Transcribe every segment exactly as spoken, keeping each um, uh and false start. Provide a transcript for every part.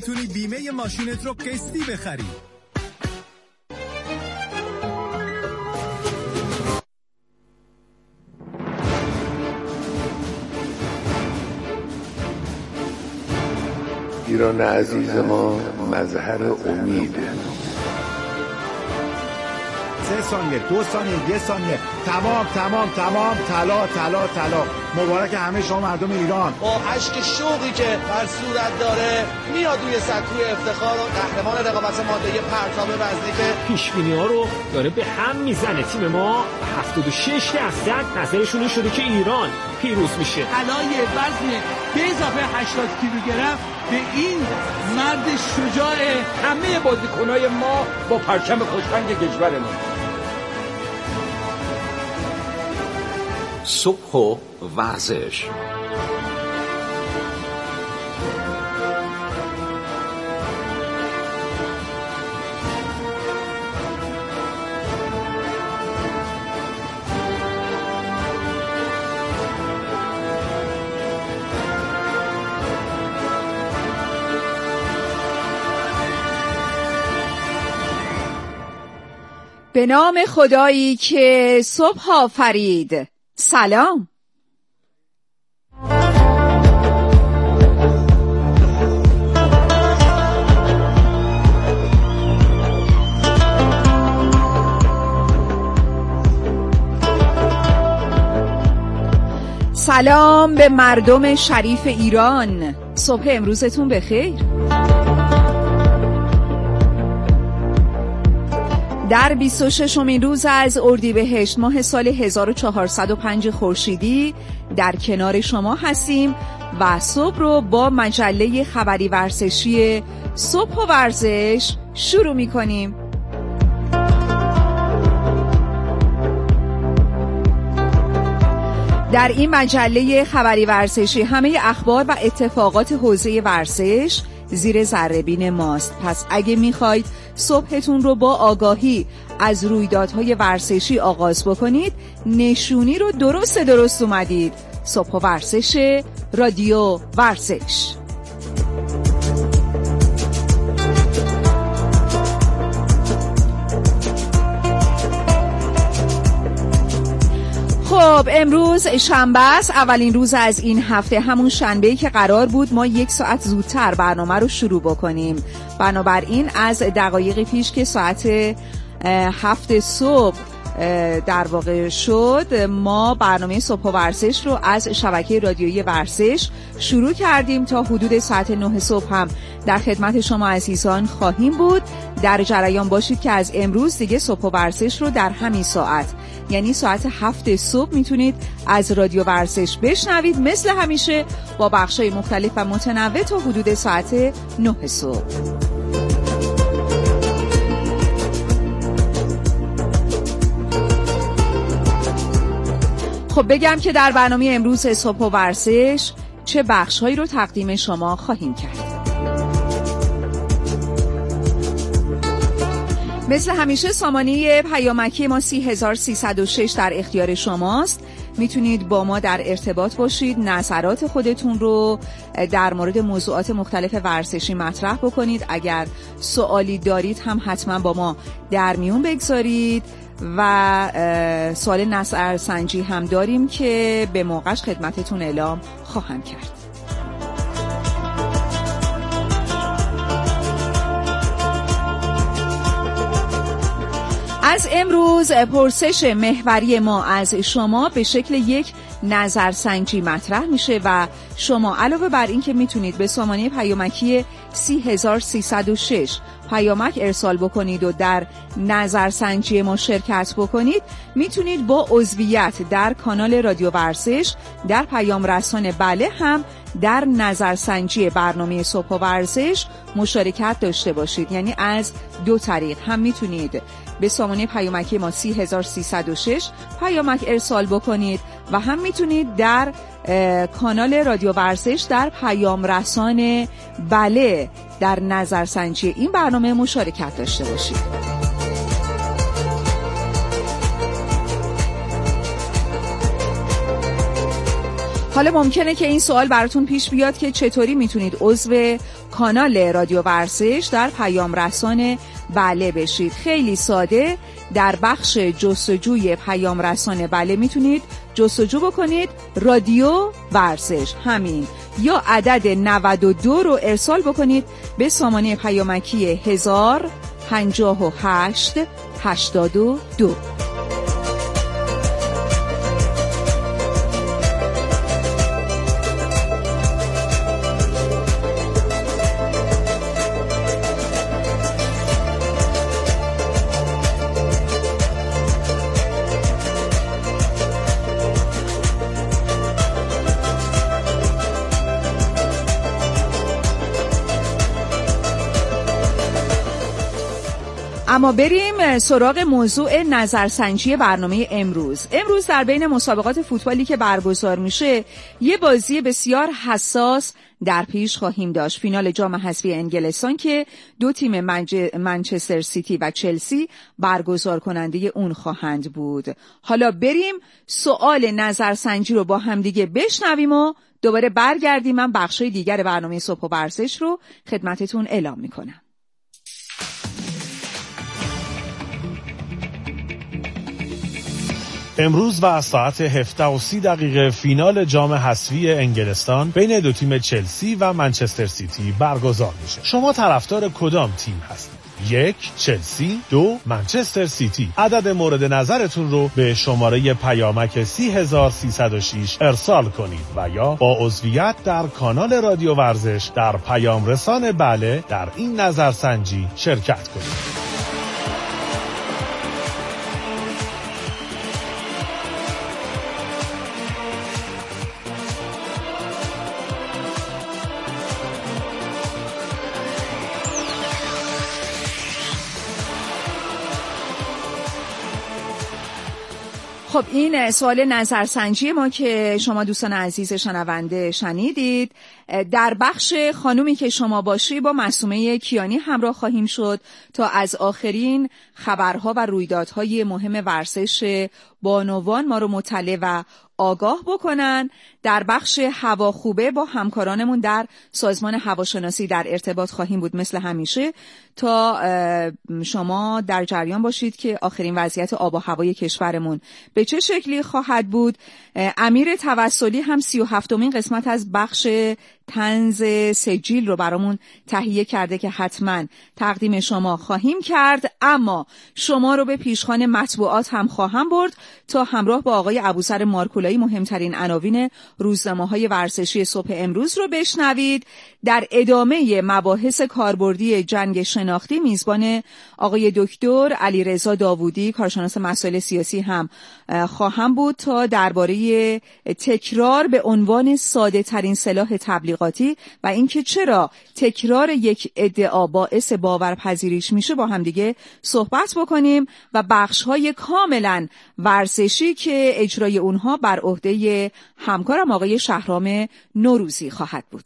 میتونی بیمه ماشینت رو قسطی بخری. ایران عزیز ما مظهر امیده. سه ثانیه، دو ثانیه، یه ثانیه، تمام تمام تمام، طلا طلا طلا. مبارک همه شما مردم ایران. با اشک شوقی که بر صورت داره میاد روی سکوی افتخار و قهرمان رقابت ماده پرتاب وزنی که پیشبینی ها رو داره به هم میزنه. تیم ما هفتاد و شش درصد نظرشون این شده که ایران پیروز میشه. طلای وزن به اضافه هشتاد کیلوگرم به این مرد شجاع همه بازیکنای ما با پرچم خوشرنگ کشورمون. صبح و ورزش. به نام خدایی که صبح آفرید. سلام. سلام به مردم شریف ایران. صبح امروزتون بخیر. در بیست و ششمین روز از اردیبهشت ماه سال هزار و چهارصد و پنج خورشیدی در کنار شما هستیم و صبح رو با مجله خبری ورزشی صبح و ورزش شروع می کنیم. در این مجله خبری ورزشی همه اخبار و اتفاقات حوزه ورزش زیر ذره‌بین ماست. پس اگه میخواید صبحتون رو با آگاهی از رویدادهای ورزشی آغاز بکنید، نشونی رو درست درست اومدید. صبح و ورزش رادیو ورزش. خب امروز شنبه است، اولین روز از این هفته، همون شنبه‌ای که قرار بود ما یک ساعت زودتر برنامه رو شروع بکنیم. بنابراین از دقایقی پیش که ساعت هفت صبح در واقع شد، ما برنامه صبح و ورزش رو از شبکه رادیویی ورزش شروع کردیم. تا حدود ساعت نه صبح هم در خدمت شما عزیزان خواهیم بود. در جریان باشید که از امروز دیگه صبح و ورزش رو در همین ساعت، یعنی ساعت هفت صبح میتونید از رادیو ورزش بشنوید، مثل همیشه با بخشای مختلف و متنوع تا حدود ساعت نه صبح. خب بگم که در برنامه امروز صبح و ورزش چه بخش‌هایی رو تقدیم شما خواهیم کرد. مثل همیشه سامانه پیامکی ما سی هزار و سیصد و شش در اختیار شماست. میتونید با ما در ارتباط باشید، نظرات خودتون رو در مورد موضوعات مختلف ورزشی مطرح بکنید. اگر سوالی دارید هم حتما با ما در میون بگذارید و سوال نظرسنجی هم داریم که به موقعش خدمتتون اعلام خواهم کرد. از امروز پرسش محوری ما از شما به شکل یک نظرسنجی مطرح میشه و شما علاوه بر این که میتونید به سامانه پیامکی سی هزار و سیصد و شش پیامک ارسال بکنید و در نظرسنجی ما شرکت بکنید، میتونید با عضویت در کانال رادیو ورزش در پیام رسان بله هم در نظرسنجی برنامه صبح و ورزش مشارکت داشته باشید. یعنی از دو طریق هم میتونید به سامانه پیامکی ما سی هزار و سیصد و شش پیامک ارسال بکنید و هم میتونید در کانال رادیو ورزش در پیام رسان بله در نظرسنجی این برنامه مشارکت داشته باشید. حالا ممکنه که این سوال براتون پیش بیاد که چطوری میتونید عضو کانال رادیو ورزش در پیام رسان بله بشید. خیلی ساده در بخش جستجوی پیام رسان بله میتونید جستجو بکنید رادیو ورزش همین، یا عدد نود و دو رو ارسال بکنید به سامانه پیامکی هزار پنجاه و هشت هشتاد و دو. اما بریم سراغ موضوع نظرسنجی برنامه امروز. امروز در بین مسابقات فوتبالی که برگزار میشه یه بازی بسیار حساس در پیش خواهیم داشت. فینال جام حذفی انگلستان که دو تیم منج... منچستر سیتی و چلسی برگزار کننده اون خواهند بود. حالا بریم سوال نظرسنجی رو با هم دیگه بشنویم و دوباره برگردیم. من بخشای دیگر برنامه صبح و ورزش رو خدمتتون اعلام میکنم. امروز و ساعت هفده و سی دقیقه فینال جام حذفی انگلستان بین دو تیم چلسی و منچستر سیتی برگزار میشه. شما طرفدار کدام تیم هستید؟ یک چلسی، دو منچستر سیتی. عدد مورد نظرتون رو به شماره پیامک سی هزار سیصد و شش ارسال کنید و یا با عضویت در کانال رادیو ورزش در پیام رسان بله در این نظرسنجی شرکت کنید. خب این سوال نظرسنجی ما که شما دوستان عزیز شنونده شنیدید. در بخش خانومی که شما باشی با معصومه کیانی همراه خواهیم شد تا از آخرین خبرها و رویدادهای مهم ورزش بانوان ما رو مطلع و آگاه بکنن. در بخش هوا خوبه با همکارانمون در سازمان هواشناسی در ارتباط خواهیم بود مثل همیشه تا شما در جریان باشید که آخرین وضعیت آب و هوای کشورمون به چه شکلی خواهد بود. امیر توسلی هم سی و هفتمین قسمت از بخش طنز سجیل رو برامون تهیه کرده که حتما تقدیم شما خواهیم کرد. اما شما رو به پیشخوان مطبوعات هم خواهم برد تا همراه با آقای ابوذر مارکولایی مهمترین عناوین روزنامه‌های ورزشی صبح امروز رو بشنوید. در ادامه مباحث کاربردی جنگ شناختی میزبان آقای دکتر علیرضا داوودی کارشناس مسائل سیاسی هم خواهم بود تا درباره تکرار به عنوان ساده ترین سلاح تبلیغاتی و اینکه چرا تکرار یک ادعا باعث باورپذیریش میشه با هم دیگه صحبت بکنیم و بخش‌های کاملا ورزشی که اجرای اونها بر عهده همکارم آقای شهرام نوروزی خواهد بود.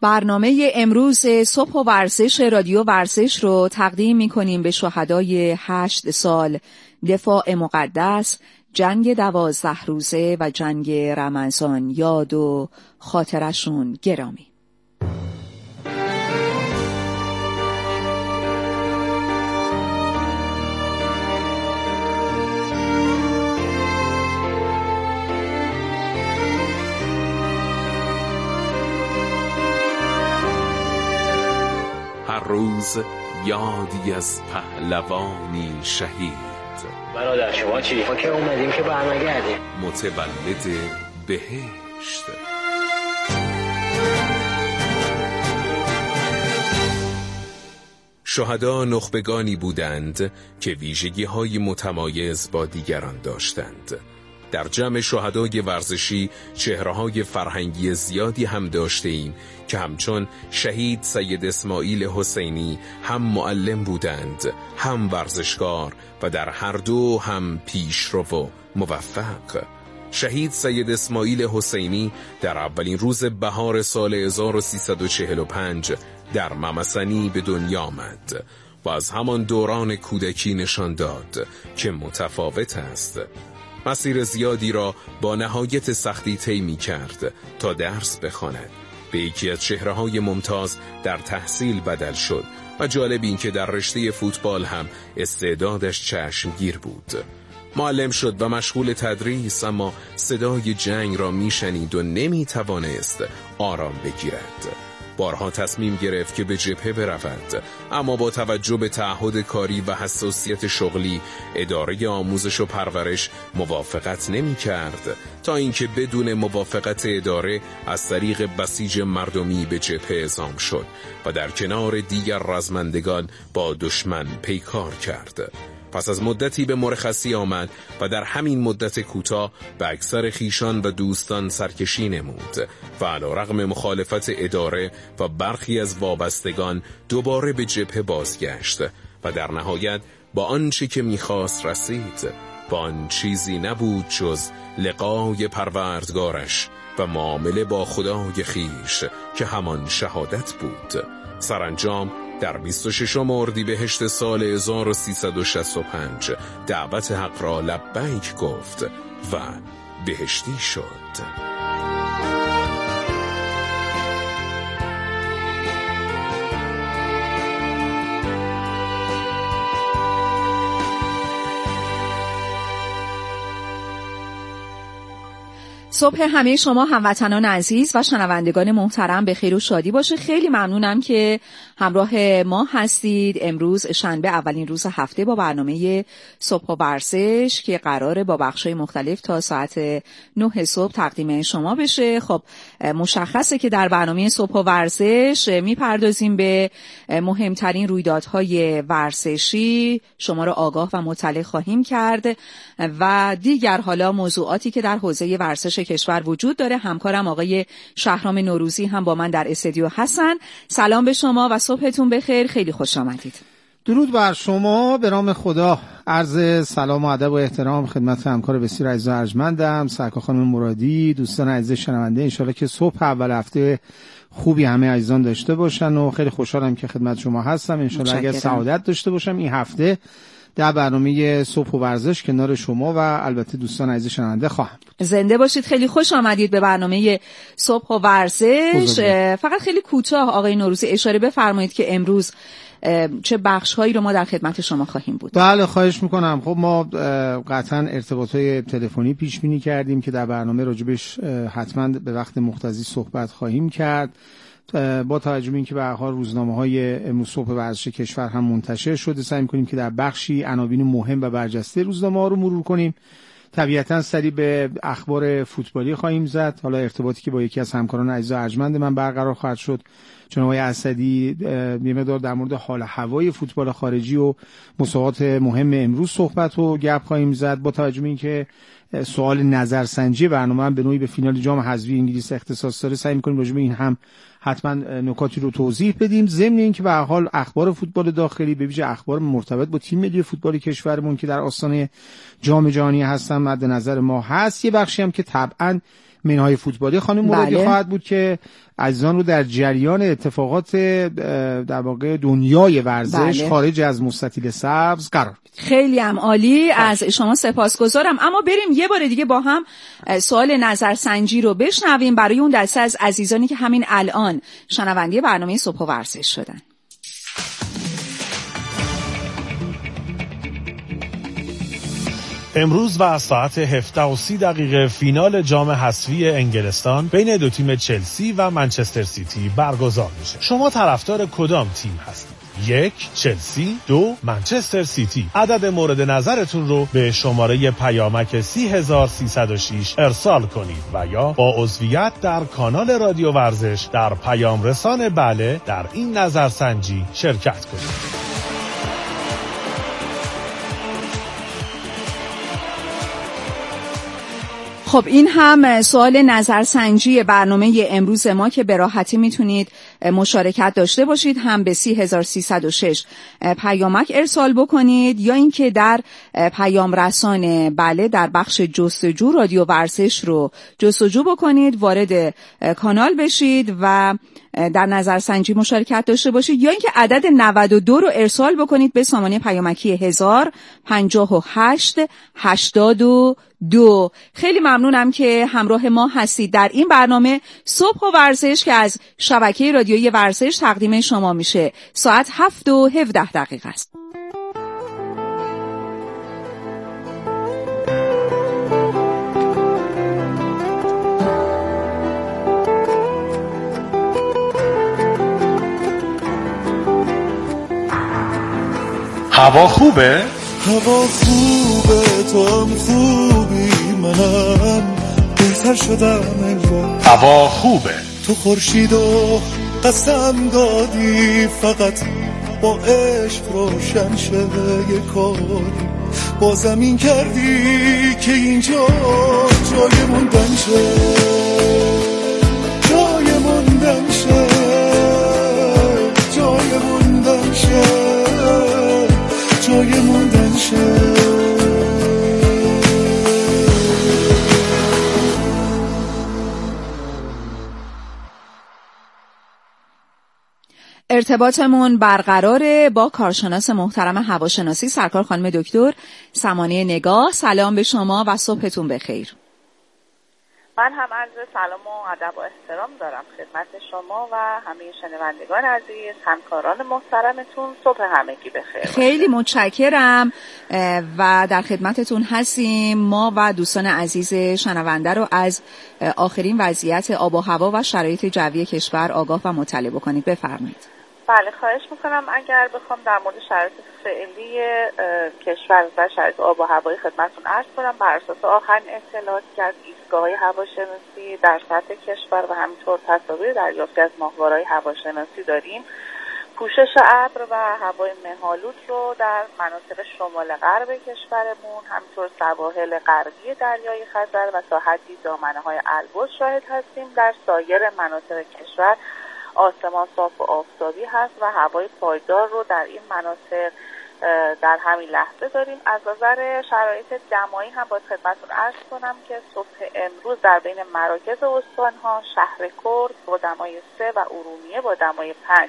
برنامه امروز صبح و ورزش رادیو ورزش رو تقدیم می‌کنیم به شهدای هشت سال دفاع مقدس، جنگ دوازده روزه و جنگ رمضان. یاد و خاطرشون گرامی. هر روز یادی از پهلوانی شهید. برادر شما چی؟ ما که اومدیم که برنگردیم. متولد بهشت. شهدا نخبگانی بودند که ویژگی‌های متمایز با دیگران داشتند. در جمع شهدای ورزشی چهره‌های فرهنگی زیادی هم داشتیم که همچون شهید سید اسماعیل حسینی هم معلم بودند، هم ورزشکار و در هر دو هم پیشرو و موفق. شهید سید اسماعیل حسینی در اولین روز بهار سال هزار و سیصد و چهل و پنج در ممسنی به دنیا آمد و از همان دوران کودکی نشان داد که متفاوت است. مسیر زیادی را با نهایت سختی طی می کرد تا درس بخواند. به یکی از چهره‌های ممتاز در تحصیل بدل شد و جالب این که در رشته فوتبال هم استعدادش چشمگیر بود. معلم شد و مشغول تدریس، اما صدای جنگ را می شنید و نمی توانست آرام بگیرد. بارها تصمیم گرفت که به جبهه برود، اما با توجه به تعهد کاری و حساسیت شغلی اداره آموزش و پرورش موافقت نمی کرد، تا اینکه بدون موافقت اداره از طریق بسیج مردمی به جبهه اعزام شد و در کنار دیگر رزمندگان با دشمن پیکار کرد. پس از مدتی به مرخصی آمد و در همین مدت کوتاه به اکثر خیشان و دوستان سرکشی نمود و علیرغم مخالفت اداره و برخی از وابستگان دوباره به جبهه بازگشت و در نهایت با آنچه که می‌خواست رسید. با آن چیزی نبود جز لقای پروردگارش و معامله با خدای خیش که همان شهادت بود. سرانجام در بیست و ششم اردیبهشت سال هزار و سیصد و شصت و پنج دعوت حق را لبیک گفت و بهشتی شد. صبح همه شما هموطنان عزیز و شنوندگان محترم به خیر و شادی باشه. خیلی ممنونم که همراه ما هستید. امروز شنبه اولین روز هفته با برنامه صبح و ورزش که قراره با بخش‌های مختلف تا ساعت نه صبح تقدیم شما بشه. خب مشخصه که در برنامه صبح و ورزش میپردازیم به مهمترین رویدادهای ورزشی، شما را آگاه و مطلع خواهیم کرد و دیگر حالا موضوعاتی که در حوزه ورزش کشور وجود داره. همکارم آقای شهرام نوروزی هم با من در استودیو هستن. سلام به شما و صبحتون بخیر. خیلی خوش آمدید. درود بر شما. به نام خدا عرض سلام و ادب و احترام خدمت همکار بسیار عزیز و ارجمندم سرکار خانم مرادی. دوستان عزیز شنونده، انشالله که صبح اول هفته خوبی همه عزیزان داشته باشن و خیلی خوشحالم که خدمت شما هستم. انشالله اگر سعادت داشته باشم این هفته در برنامه صبح و ورزش کنار شما و البته دوستان عزیز شنونده خواهم بود. زنده باشید. خیلی خوش آمدید به برنامه صبح و ورزش. فقط خیلی کوتاه آقای نوروزی اشاره بفرمایید که امروز چه بخش‌هایی رو ما در خدمت شما خواهیم بود. بله خواهش میکنم. خب ما قطعا ارتباطات تلفنی پیش بینی کردیم که در برنامه راجبش حتما به وقت مختصی صحبت خواهیم کرد. با توجه به اینکه به هر حال روزنامه‌های امروز صبح ورزش کشور هم منتشر شده، سعی می‌کنیم که در بخشی عناوین مهم و برجسته روزنامه‌ها رو مرور کنیم. طبیعتاً سری به اخبار فوتبالی خواهیم زد. حالا ارتباطی که با یکی از همکاران عزیز و ارجمند من برقرار خواهد شد، جناب آقای اسدی، یه مقدار در مورد حال هوای فوتبال خارجی و مسابقات مهم امروز صحبت و گپ خواهیم زد. با توجه به اینکه سوال نظرسنجی برنامه هم به نوعی به فینال جام حذفی انگلیس اختصاص داره، سعی می‌کنیم راجع به این هم حتما نکاتی رو توضیح بدیم. ضمن اینکه به هر حال اخبار فوتبال داخلی، به ویژه اخبار مرتبط با تیم ملی فوتبال کشورمون که در آستانه جام جهانی هستن مد نظر ما هست. یه بخشی هم که طبعا منهای فوتبالی. خانم مرادی بله. خواهد بود که عزیزان رو در جریان اتفاقات در واقع دنیای ورزش بله. خارج از مستطیل سبز قرار بدید. خیلی هم عالی، از شما سپاسگزارم. اما بریم یه بار دیگه با هم سوال نظرسنجی رو بشنویم برای اون دسته از عزیزانی که همین الان شنونده برنامه صبح و ورزش شدن. امروز و از ساعت هفده و سی دقیقه فینال جام حذفی انگلستان بین دو تیم چلسی و منچستر سیتی برگزار میشه. شما طرفدار کدام تیم هستید؟ یک، چلسی. دو، منچستر سیتی. عدد مورد نظرتون رو به شماره پیامک سی هزار سیصد و شش ارسال کنید و یا با عضویت در کانال رادیو ورزش در پیام رسان بله در این نظرسنجی شرکت کنید. خب این هم سوال نظرسنجی برنامه امروز ما که به راحتی میتونید مشارکت داشته باشید، هم به سی هزار سیصد و شش پیامک ارسال بکنید یا اینکه در پیام رسان بله در بخش جستجو رادیو ورزش رو جستجو بکنید، وارد کانال بشید و در نظرسنجی مشارکت داشته باشید، یا اینکه عدد نود و دو رو ارسال بکنید به سامانه پیامکی هزار پنجاه و هشت هشتاد و دو. خیلی ممنونم که همراه ما هستید در این برنامه صبح و ورزش که از شبکه رادیویی ورزش تقدیم شما میشه. ساعت هفت و هفده دقیقه است. هوا خوبه؟ هوا خوبه، تو هم خوبی، منم بهتر شدم انگار. هوا خوبه، تو خورشیدو قسم دادی فقط با عشق روشن شه یه کاری، با زمین کردی که اینجا جای موندن شه، جای موندن شه، جای موندن شه، جای موندن شه. ارتباطمون برقراره با کارشناس محترم هواشناسی سرکار خانم دکتر سمانه نگاه. سلام به شما و صبحتون بخیر. من هم عرض سلام و ادب و احترام دارم خدمت شما و همه شنوندگان عزیز، همکاران محترمتون. صبح همگی بخیر. خیلی متشکرم و در خدمتتون هستیم. ما و دوستان عزیز شنونده رو از آخرین وضعیت آب و هوا و شرایط جوی کشور آگاه و مطلع بکنید. بفرمایید. بله، خواهش میکنم. اگر بخوام در مورد شرایط فعلی کشور و شرایط آب و هوایی خدمتتون عرض کنم، بر اساس آخرین اطلاعاتی که از ایستگاه‌های هواشناسی در سطح کشور و همینطور تصاویر دریافتی از ماهواره‌های هواشناسی داریم، پوشش ابر و هوای مه‌آلود رو در مناطق شمال غرب کشورمون، همینطور سواحل غربی دریای خزر و تا حدی دامنه‌های البرز شاهد هستیم. در سایر مناطق کشور آسمان صاف و آفتابی هست و هوای پایدار رو در این مناطق در همین لحظه داریم. از نظر شرایط دمایی هم باید خدمتتون عرض کنم که صبح امروز در بین مراکز استان‌ها شهر کرد با دمای سه و ارومیه با دمای پنج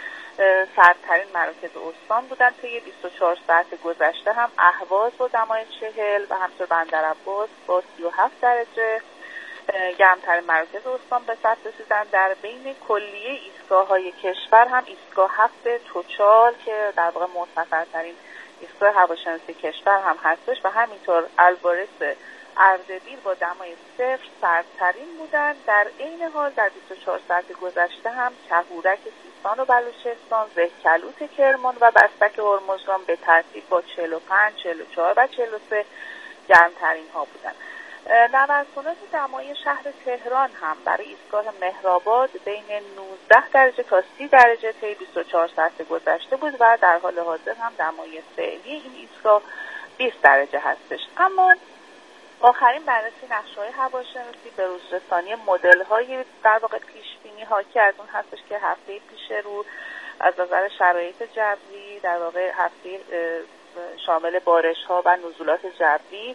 سردترین مراکز استان بودن. طی بیست و چهار ساعت گذشته هم اهواز با دمای چهل و همینطور بندرعباس با سی و هفت درجه گرمترین مراکز استان به ثبت رسیدن. در بین کلیه ایستگاه‌های کشور هم ایستگاه هفت توچال که در واقع معتبرترین ایستگاه هواشناسی کشور هم هستش و همینطور البرز اردبیل با دمای صفر سردترین بودن. در عین حال در بیست و چهار ساعت گذشته هم کهورک سیستان و بلوچستان، زهکلوت کرمان و بستک هرمزگان به ترتیب با چهل و پنج، چهل و چهار و چهل و سه گرمترین ها بودن. نوسانات دمای شهر تهران هم برای ایستگاه مهرآباد بین نوزده درجه تا سی درجه طی بیست و چهار ساعت گذشته بود و در حال حاضر هم دمای فعلی این ایستگاه بیست درجه هستش. اما آخرین بررسی نقشه‌های هواشناسی به روز رسانی مدل‌های در واقع پیش‌بینی حاکی از اون هستش که هفته پیش رو از نظر شرایط جوی در واقع هفته شامل بارش‌ها و نزولات جوی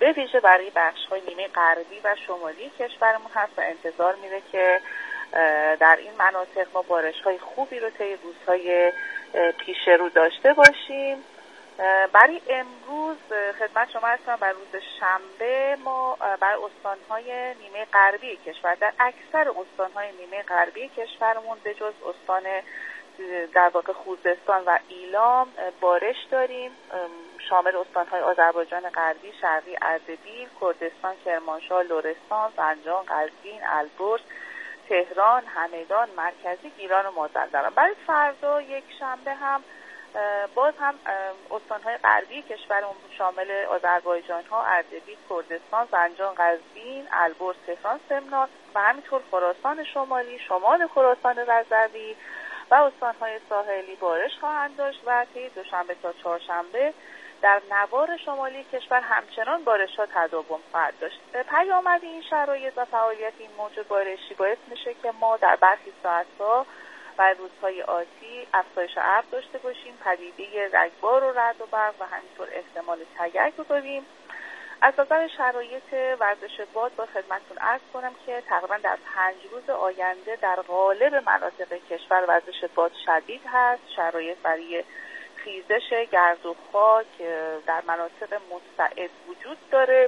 به ویژه برای بخش‌های نیمه غربی و شمالی کشورمون هست و انتظار میره که در این مناطق ما بارش‌های خوبی رو طی روزهای پیش رو داشته باشیم. برای امروز خدمت شما هستم بر روز شنبه ما بر استان‌های نیمه غربی کشور، در اکثر استان‌های نیمه غربی کشورمون به جز استان در واقع خوزستان و ایلام بارش داریم، شامل استان‌های آذربایجان غربی، شرقی، اردبیل، کردستان، کرمانشاه، لرستان، زنجان، قزوین، البرز، تهران، همدان، مرکزی، گیلان و مازندران. برای فردا یک شنبه هم باز هم استان‌های غربی کشورمون شامل آذربایجان ها، اردبیل، کردستان، زنجان، قزوین، البرز، تهران، سمنان و همینطور خراسان شمالی، شمال خراسان رضوی و استان‌های ساحلی بارش خواهند داشت و طی دوشنبه تا چهارشنبه در نوار شمالی کشور همچنان بارش‌ها تداوم خواهد داشت. پیامد این شرایط و فعالیت این موج بارشی باعث میشه که ما در برخی ساعت‌ها و روزهای آتی افزایش ابر داشته باشیم، پدیده رگبار و رعد و برق و همینطور احتمال تگک رو داریم. از نظر شرایط ورزش باد با خدمتتون عرض کنم که تقریبا در پنج روز آینده در غالب مناطق کشور ورزش باد شدید هست. شرایط برای خیزش گرد و خاک در مناطق مستعد وجود داره.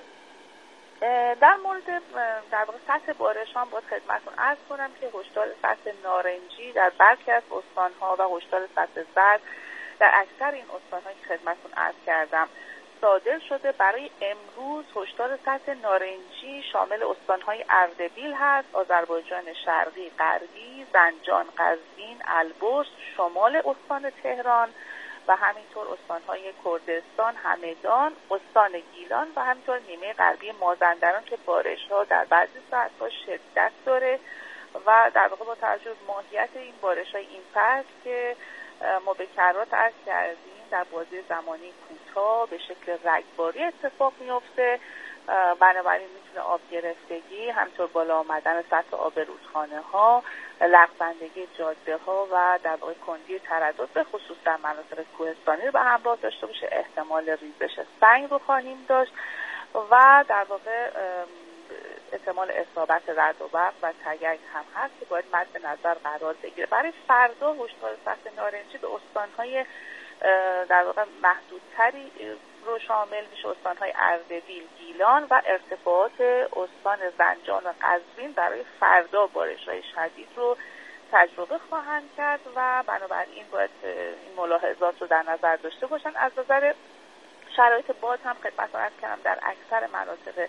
در مورد در واقع سطح بارش هم باید خدمتتون عرض کنم که هشدار سطح نارنجی در برخی از استان‌ها و هشدار سطح زرد در اکثر این استان‌هایی که خدمتتون عرض کردم صادر شده. برای امروز هشدار سطح نارنجی شامل استان‌های اردبیل هست، آذربایجان شرقی، غربی، زنجان، قزوین، البرز، شمال استان تهران و همینطور استان‌های کردستان، همدان، استان گیلان و همینطور نیمه غربی مازندران که بارش‌ها در بعضی ساعت‌ها شدت داره و در واقع با توجه به ماهیت این بارش‌های این فصل که ما به کرات عرض کردیم در بازه زمانی کوتاه به شکل رگباری اتفاق میفته، بنابراین میتونه آب گرفتگی، همینطور بالا آمدن سطح آب رودخانه‌ها، لغزندگی جاده‌ها و در واقع کندی تردد به خصوص در مناطق کوهستانی رو به همراه داشته باشه. احتمال ریزش سنگ رو خواهیم داشت و در واقع احتمال اصابت رعد و برق و تگک هم هست که باید مد نظر قرار بگیره. برای فردا هشدار سطح نارنجی به استان‌های در واقع محدودتری رو شامل میشه، استان‌های اردبیل، گیلان و ارتفاعات استان زنجان و قزوین برای فردا بارش‌های شدید رو تجربه خواهند کرد و بنابراین باید این ملاحظات رو در نظر داشته باشن. از نظر شرایط باد هم خدمتتون عرض کردم در اکثر مناطق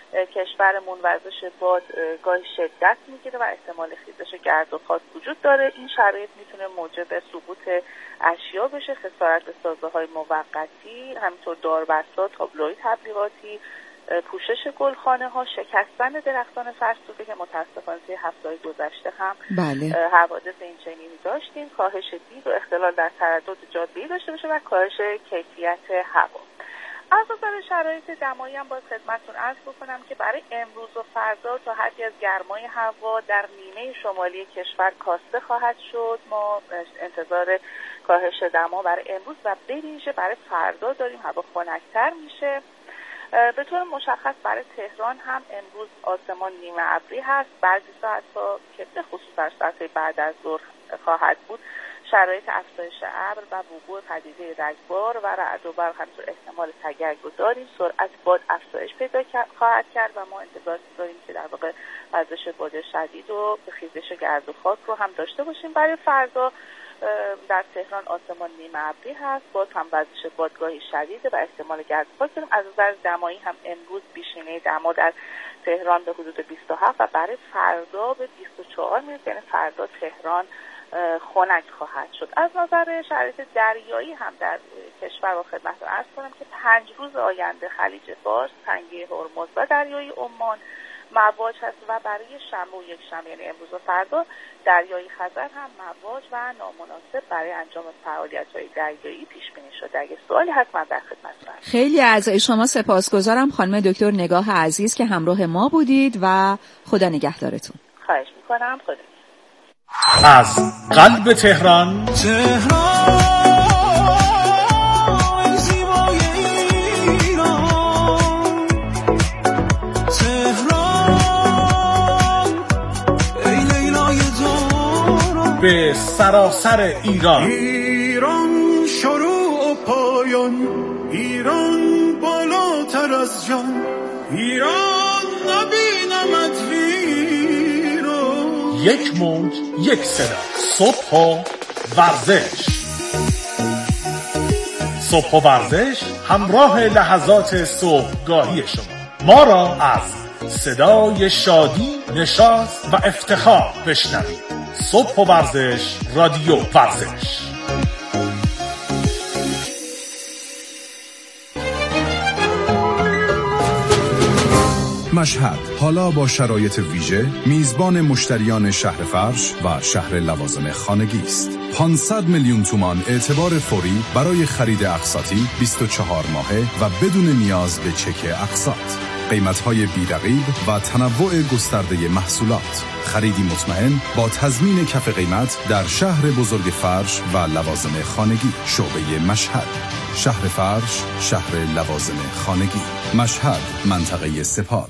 کشورمون ورزش باد گاهی شدت میگیره و احتمال خیزش گرد و خاک وجود داره. این شرایط میتونه موجب سقوط اشیا بشه، خسارت به سازه‌های موقتی، همینطور داربستا، تابلوهای تبلیغاتی، پوشش گلخانه ها، شکستن درختان فرسوده که متاسفانه طی هفته‌های گذشته هم بله. حوادث این چنینی داشتیم، کاهش دید و اختلال در تردد جاده‌ای داشته باشه و کاهش کیفیت هوا. از نظر شرایط دمایی هم باید خدمتتون عرض بکنم که برای امروز و فردا تا حدی از گرمای هوا در نیمه شمالی کشور کاسته خواهد شد. ما انتظار کاهش دما برای امروز و به ویژه برای فردا داریم، هوا خنک‌تر میشه. به طور مشخص برای تهران هم امروز آسمان نیمه ابری هست، بعضی ساعت‌ها که به خصوص در ساعت بعد از ظهر خواهد بود شرایط افزایش ابر و وقوع پدیده رگبار و رعد و برق همینطور احتمال تگک رو داریم. سرعت باد افزایش پیدا خواهد کرد و ما انتظار داریم که در واقع وزش باد شدید و خیزش گرد و خاک رو هم داشته باشیم. برای فردا در تهران آسمان نیمه ابری هست، باز هم وزش بادگاهی شدیده و احتمال گرد و خاک داریم. از نظر دمایی هم امروز بیشینه دما در تهران به حدود بیست و هفت و برای فردا به بیست و چهار میرسه، یعنی فردا تهران خنک خواهد شد. از نظر شرایط دریایی هم در کشور و خدمتتون عرض کنم که پنج روز آینده خلیج فارس، تنگه هرمز و دریای عمان مواج هست و برای شنبه و یک شنبه یعنی امروز و فردا دریای خزر هم مواج و نامناسب برای انجام فعالیت‌های دریایی پیش بینی شده. اگه سوالی هست من در خدمتتون هستم. خیلی از شما سپاسگزارم خانم دکتر نگاه عزیز که همراه ما بودید و خدا نگهدارتون. خواهش می‌کنم. خدا از قلب تهران تهران زیبای ایران به سراسر ایران. ایران شروع و پایان، ایران بالاتر از جان، ایران نبینمت ویران. یک موج یک صدا، صبح و ورزش. صبح و ورزش همراه لحظات صبحگاهی شما. ما را از صدای شادی، نشاط و افتخار بشنوید. صبح و ورزش، رادیو ورزش. مشهد حالا با شرایط ویژه میزبان مشتریان شهر فرش و شهر لوازم خانگی است. پانصد میلیون تومان اعتبار فوری برای خرید اقساطی بیست و چهار ماهه و بدون نیاز به چک اقساط. قیمت‌های بی‌رقیب و تنوع گسترده محصولات. خریدی مطمئن با تضمین کف قیمت در شهر بزرگ فرش و لوازم خانگی. شعبه مشهد، شهر فرش، شهر لوازم خانگی. مشهد، منطقه سپاد.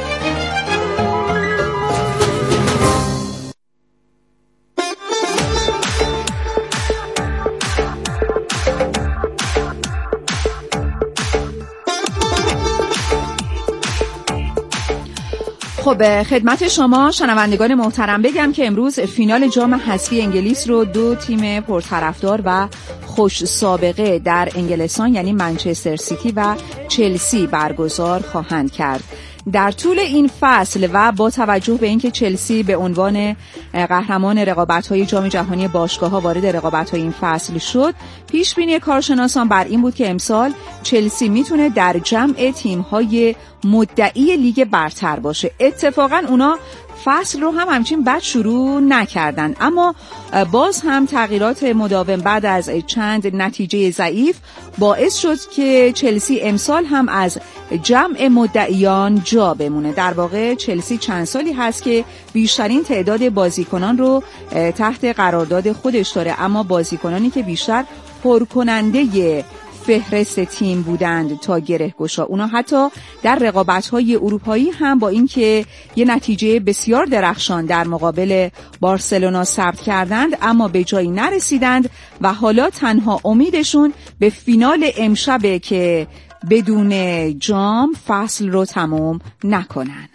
خب خدمت شما شنوندگان محترم بگم که امروز فینال جام حذفی انگلیس رو دو تیم پرطرفدار و خوش سابقه در انگلستان یعنی منچستر سیتی و چلسی برگزار خواهند کرد. در طول این فصل و با توجه به اینکه چلسی به عنوان قهرمان رقابت‌های جام جهانی باشگاه‌ها وارد رقابت‌های این فصل شد، پیش بینی کارشناسان بر این بود که امسال چلسی میتونه در جمع تیم‌های مدعی لیگ برتر باشه. اتفاقاً اونا فصل رو هم همچین بد شروع نکردن، اما باز هم تغییرات مداوم بعد از چند نتیجه ضعیف باعث شد که چلسی امسال هم از جمع مدعیان جا بمونه. در واقع چلسی چند سالی هست که بیشترین تعداد بازیکنان رو تحت قرارداد خودش داره، اما بازیکنانی که بیشتر پرکننده فهرست تیم بودند تا گره‌گشا. اونا حتی در رقابت‌های اروپایی هم با اینکه یه نتیجه بسیار درخشان در مقابل بارسلونا ثبت کردند اما به جایی نرسیدند و حالا تنها امیدشون به فینال امشبه که بدون جام فصل رو تمام نکنن.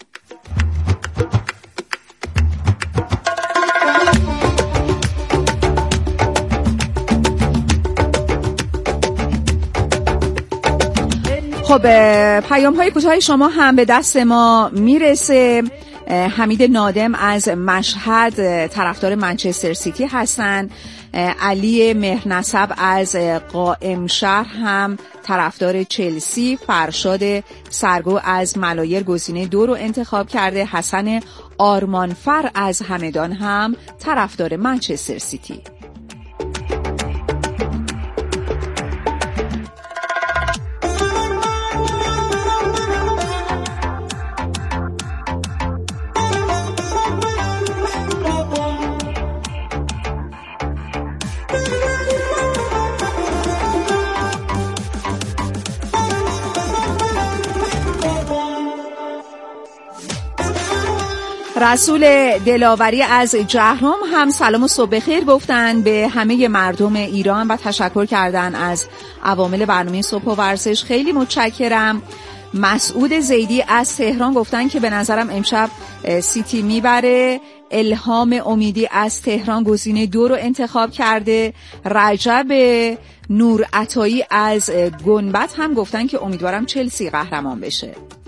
خب پیام های کوتاه شما هم به دست ما میرسه. حمید نادم از مشهد طرفدار منچستر سیتی هستن. علی مهرنسب از قائم شهر هم طرفدار چلسی. فرشاد سرگو از ملایر گزینه دو رو انتخاب کرده. حسن آرمانفر از همدان هم طرفدار منچستر سیتی. رسول دلاوری از جهرم هم سلام و صبح بخیر گفتن به همه مردم ایران و تشکر کردن از عوامل برنامه صبح و ورزش. خیلی متشکرم. مسعود زیدی از تهران گفتن که به نظرم امشب سیتی میبره. الهام امیدی از تهران گزینه دو رو انتخاب کرده. رجب نور عطایی از گنبد هم گفتن که امیدوارم چلسی قهرمان بشه.